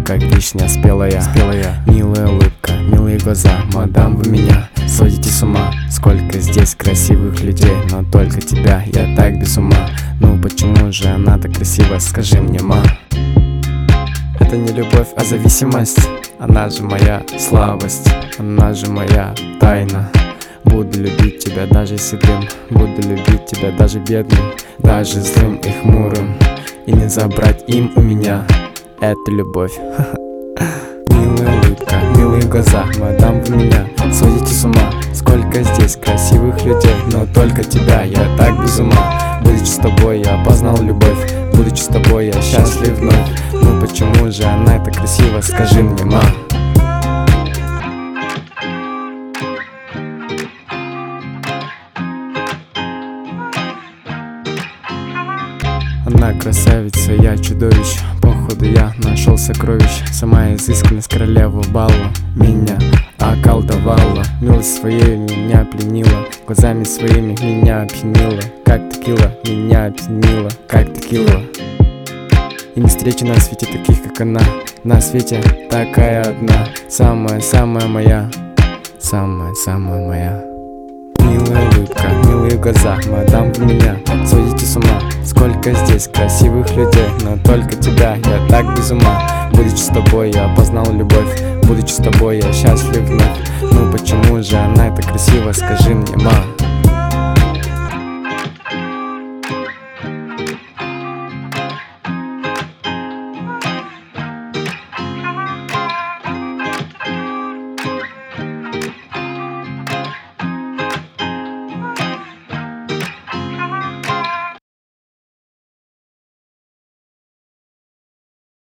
как вишня спелая. Милая улыбка, милые глаза, мадам, вы меня сводите с ума. Сколько здесь красивых людей, но только тебя я так без ума. Ну почему же она так красива, скажи мне, ма? Это не любовь, а зависимость. Она же моя слабость, она же моя тайна. Буду любить тебя даже седым, буду любить тебя даже бедным, даже злым и хмурым, и не забрать им у меня эту любовь. Милая улыбка, милые глаза, мадам, вы меня сводите с ума. Сколько здесь красивых людей, но только тебя я так без ума. Будучи с тобой я познал любовь, будучи с тобой я счастлив вновь. Ну почему же она так красива, скажи мне, ма? Она красавица, я чудовище. Походу я нашел сокровище. Сама изысканность королева балла меня околдовала. Милость своей меня пленила, глазами своими меня опьянила. Как текила, меня опьянила, как текила. И не встречу на свете таких, как она. На свете такая одна, самая-самая моя, самая-самая моя. Милая улыбка, милые глаза, мадам, вы меня сводите с ума. Сколько здесь красивых людей, но только тебя я так без ума. Будучи с тобой я познал любовь, будучи с тобой я счастлив вновь. Ну почему же она так красива, скажи мне, ма?